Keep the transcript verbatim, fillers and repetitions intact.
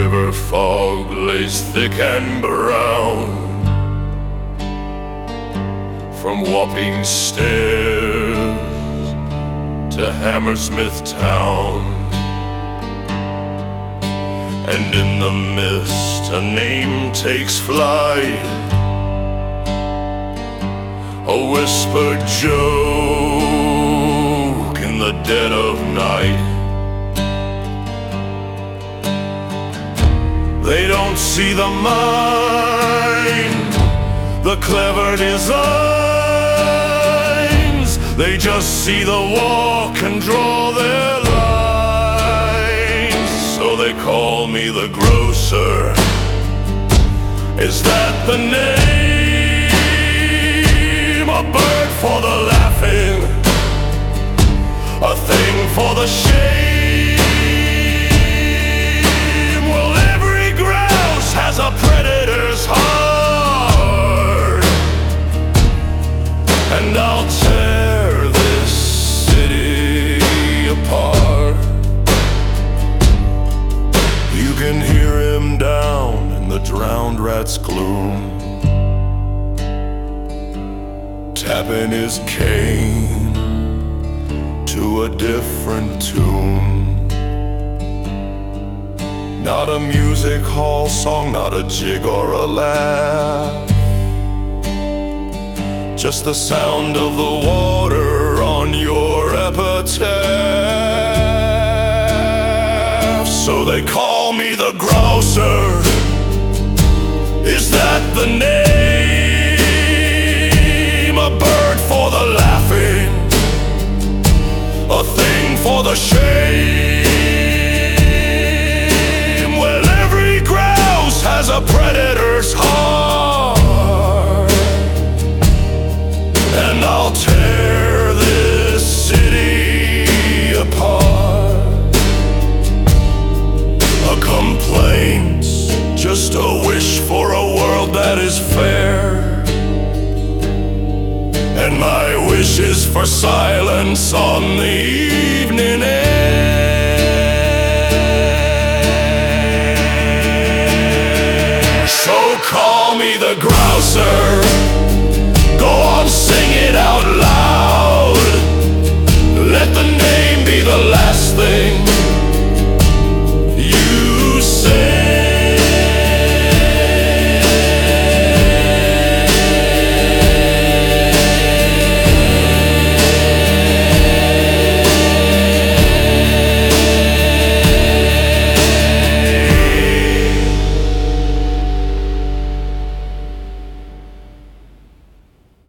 river fog lays thick and brown, from Wapping Stairs to Hammersmith Town. And in the mist a name takes flight, a whispered joke in the dead of night. They don't see the mind, the clever designs. They just see the walk and draw their lines. So they call me the grocer. Is that the name? A bird for the laughing, a thing for the shame. Well, every grouse has a predator's heart, and I'll tear this city apart. You can hear him down in the drowned rat's gloom, tapping his cane to a different tune. Not a music hall song, not a jig or a laugh, just the sound of the water on your epitaph. So they call me the grocer. Is that the name? A bird for the laughing, a thing for the shame. Well, every grouse has a predator's heart, and I'll tear this city apart. A complaint's just a wish for a world that is fair, and my wish is for silence on the evening air. So call me the grouser. Go on, sing it out loud.